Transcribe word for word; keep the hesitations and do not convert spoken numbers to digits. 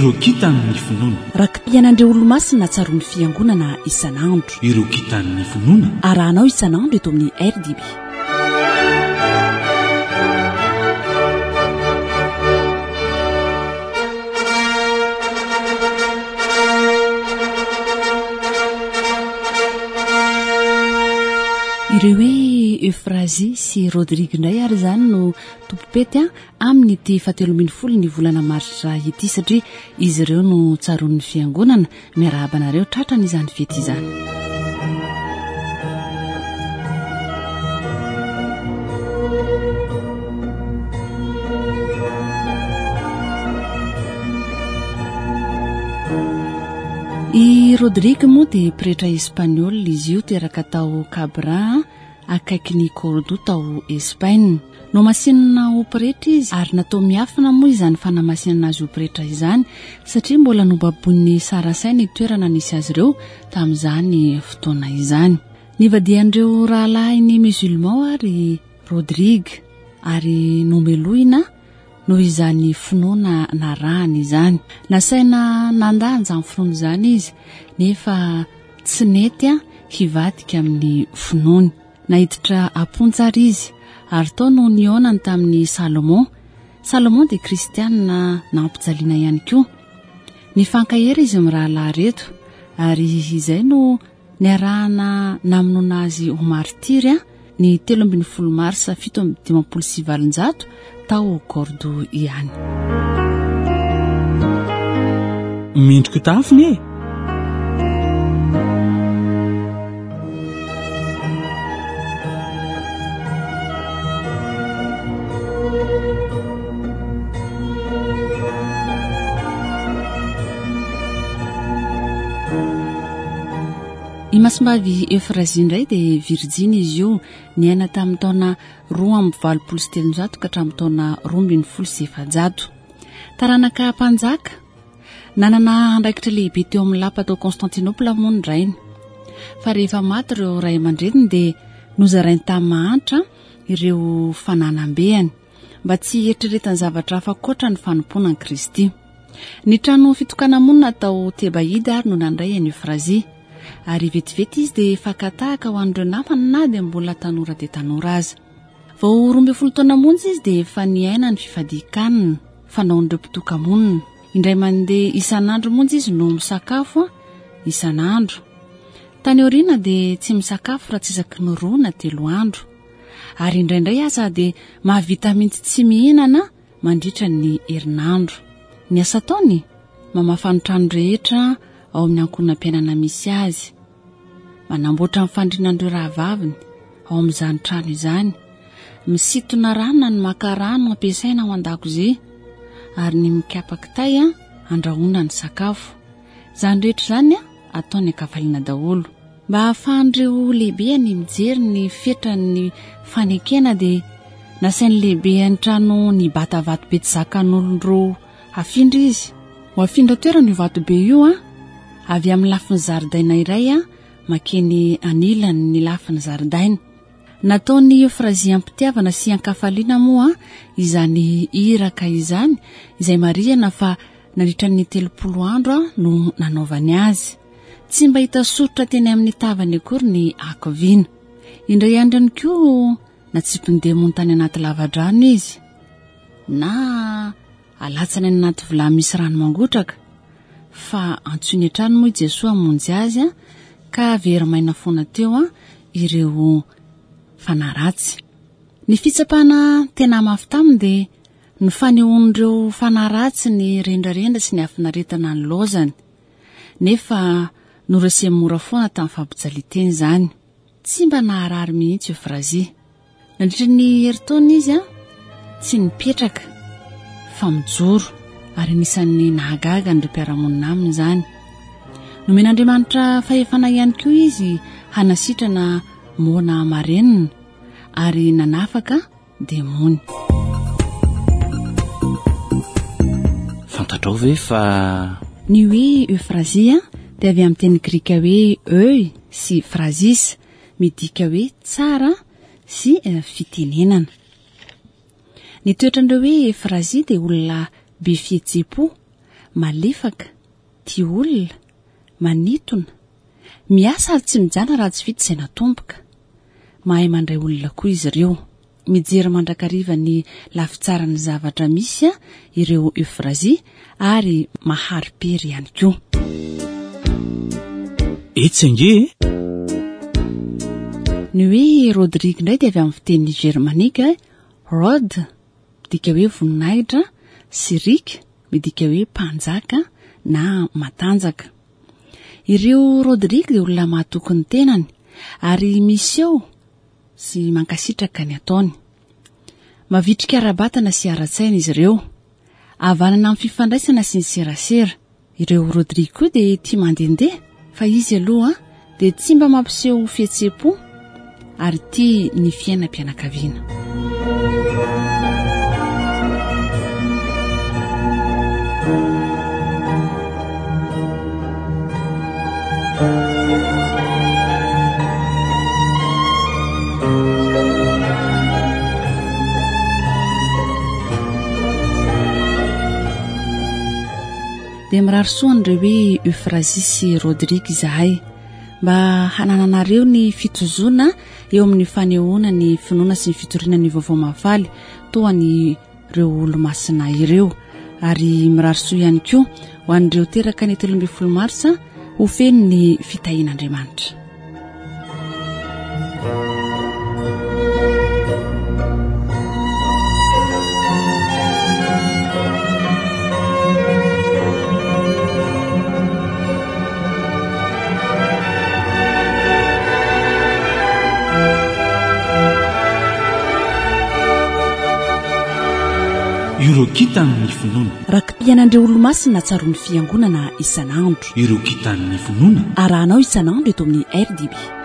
ireo kitan'ny finoana rakim-piainandreo olo-masina tsaroan'ny fiangonana isan'andro. ireo kitan'ny finoana arahanao isan'andro eto amin'ny R D B. ireo hoe Eufrasie sy Rodrigue indray ary izany no tompopety amin'ny ty fahateloambin'ny folo ny volana maritra ity satria izy ireo no tsaroan'ny fiangonana miarahabanareo tratrany izany fety izany. I Rodrigue moa dia pretra espaniola izy io teraka tao Cabra akaiky ny Cordoue tao Espagne. No masinina ho pretra izy ary natao miafina moa izany fanamasinana azy ho pretra izany satria mbola nobaboin'ny Sarasaina toerana nisy azy ireo tamin'izany fotoana izany. Nivadian'ireo rahalahy ny musulman ary Rodrigue ary nomeloina no izany finoana narahany izany. Nasaina nandany izany finoana izany izy nefa tsy nety hivadika amin'ny finoany. Nahiditra ampontsara izy ary tao no nionany tamin'ny Salomon. Salomon dia kristianina nampijaliana ihany koa. Nifankahera izy amin'ny rahalahy reto ary izay no niarahana namonoana azy ho martiry ny telo ambin'ny folo marsa fito amby dimampolo sy valonjato tao Cordoue ihany. Mendriko tafiny e. I masimbavy Eufrasie indray dia Virginie izy io niaina tamin'ny taona roa amby valopolo sy telonjato ka hatramin'ny taona roa ambin'ny folo sy efajato. Taranaka mpanjaka nanana andraikitra lehibe teo amin'ny lapa tao Constantinople moa ny rainy. Fa rehefa maty ireo ray aman-dreniny dia nozarainy tamin'ny mahantra ireo fananam-behany mba tsy eritreretany zavatra hafa koatra ny fanompoana ny Kristy. Ny trano fitokana monina tao Tebaida ary no nandray an'i Eufrasie. Ary vetivety izy dia fakatahaka ho an'ireo namany na dia mbola tanora dia tanora azy. Vao roa ambin'ny folo taona monja izy dia efa niaina ny fifadikanina fanaon'ireo mpitoka-monina. Indray mandeha isan'andro monja izy no misakafo isan'andro. Tany aoriana dia tsy misakafo raha tsy isaky ny roa na telo andro. Ary indraindray aza dia mahavita mihitsy tsy mihinana mandritra ny herinandro. Ny asa taony mamafa ny trano rehetra ao amin'ny ankohonam-piainana misy azy, manamboatra ny fandrinan'ireo rahavaviny ao amin'izany trano izany, misitona rano ny maka rano ampiasaina ao an-dakozia ary ny mikapaka tay andrahoana ny sakafo. Izany rehetra izany ataony ankavaliana daholo. Mba ahafahan'ireo lehibe ny mijery ny fetrany fanekena dia nasainy lehibe ny trano ny batavato be tsy zakan'olon'ireo afindra izy. Ho afindra toerana io vato be io a avy amin'ny lafin'ny zaridaina iray makeny anilany ny lafin'ny zaridaina. Nataony Eufrasie ampitiavana sy ankafaliana moa izany iraka izany izay marihana fa nandritra ny telopolo andro no nanaovany azy. Tsy mba hita soritra teny amin'ny tavany akory ny akoviana. Indray androny koa natsipon-demony tany anaty lavadrano izy na alatsany anaty vilany misy rano mangotraka. Fa antsoiny hatrany moa i Jesosy hamonjy azy ka very maina foana teo ireo fanaratsy. Ny fitsapana tena mafy taminy dia ny fanehoan'ireo fanaratsy ny rendrarendra sy ny afinaretana ny lozany. Nefa noresy mora foana tamin'ny fampijaliateny izany. Tsy mba naharary mihitsy Eufrasie. Nandritra ny heritaona izy tsy nipetraka fa mijoro. Ary nisan'ny nahagaga ny mpiaramonina aminy izany. Nomen'Andriamanitra fahefana ihany koa izy hanasitrana mona marenina ary nanafaka demony. Fantatrao ve fa ny hoe Eufrasie dia avy amin'ny teny grika hoe eu sy phrasis midika hoe tsara sy fitenenana. Ny toetran'ireo hoe Eufrasie dia olona be fihetsehpo, malefaka, tia olona, manitona, miasa ary tsy mijana raha tsy vita izay natomboka. Mahay mandray olona koa izy ireo. Mijery mandrakariva ny lafitsarany zavatra misy a ireo Eufrazia ary maharipery ihany koa. Etsange ny hoe Rodrigue indray dia avy amin'ny fiteny germanika. Rod midika hoe voninahitra, Sirik midika hoe mpanjaka na matanjaka. Ireo Rodrigue dia olona mahatoky ny tenany ary misy eo sy mankasitraka ny ataony. Mavitrika ara-batana sy ara-tsaina izy ireo. Havanana amin'ny fifandraisana sy ny serasera. Ireo Rodrigue koa dia tia mandendeha fa izy aloha dia tsy mba mampiseho fihetseham-po ary tia ny fiainam-pianakaviana. Dia mirarisoan'ireo hoe Eufrazia sy Rodrigue izahay mba hanananareo ny fitozoana eo amin'ny fanehoana ny finoana sy ny fitoriana ny vaovao mahafaly toa ny ireo olo-masina ireo. Ary mirarisoa ihany koa ho an'ireo teraka ny telo ambin'ny folo marsa ho feno ny fitahian'Andriamanitra. Ireo kitany ny finoana. Rakipianandreo olo-masina tsaroan'ny fiangonana isan'andro. Ireo kitany ny finoana. Arahanao isan'andro eto amin'ny R D B.